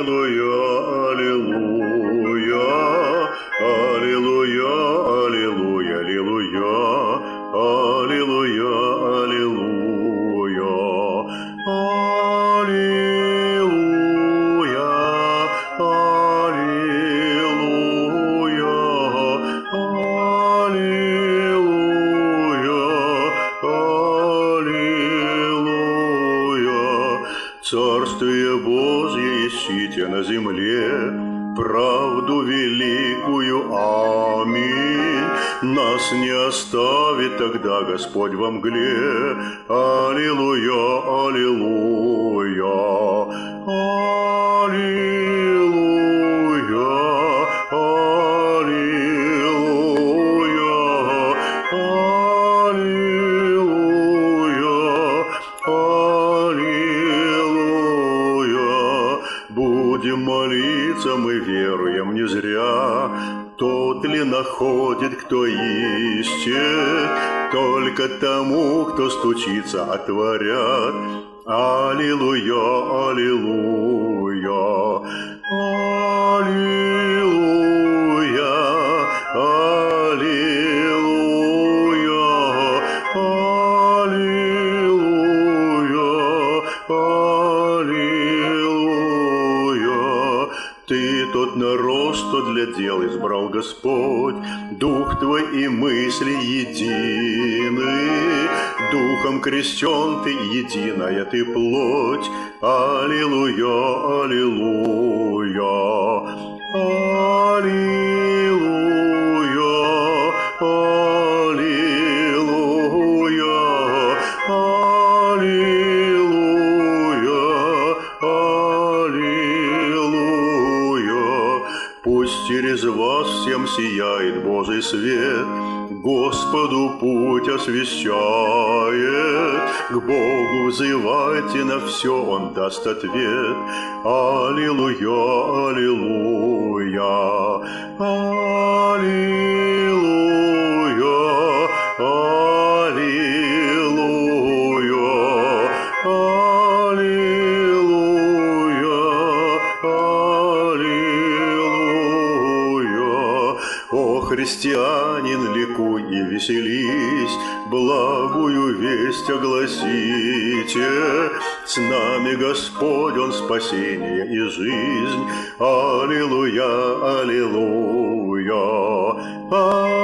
Аллилуйя, аллилуйя, аллилуйя, аллилуйя, аллилуйя, аллилуйя, аллилуйя, аллилуйя, аллилуйя, аллилуйя. Царствие Божье ищите на земле, правду великую, аминь. Нас не оставит тогда Господь во мгле. Аллилуйя, аллилуйя, аллилуйя, аллилуйя, аллилуйя. Будем молиться, мы веруем не зря. Тот ли находит, кто ищет, только тому, кто стучится, отворят. Аллилуйя, аллилуйя, аллилуйя, аллилуйя, аллилуйя. Ты тот народ, что для дел избрал Господь, Дух Твой и мысли едины, Духом крещен Ты, единая Ты плоть. Аллилуйя, аллилуйя, аллилуйя, аллилуйя, аллилуйя, аллилуйя. Пусть через вас всем сияет Божий свет, Господу путь освящает. К Богу взывайте, на все Он даст ответ. Аллилуйя, аллилуйя, аллилуйя, аллилуйя, аллилуйя, аллилуйя. О, христианин, ликуй и веселись, благую весть огласите. С нами Господь, Он спасение и жизнь. Аллилуйя, аллилуйя,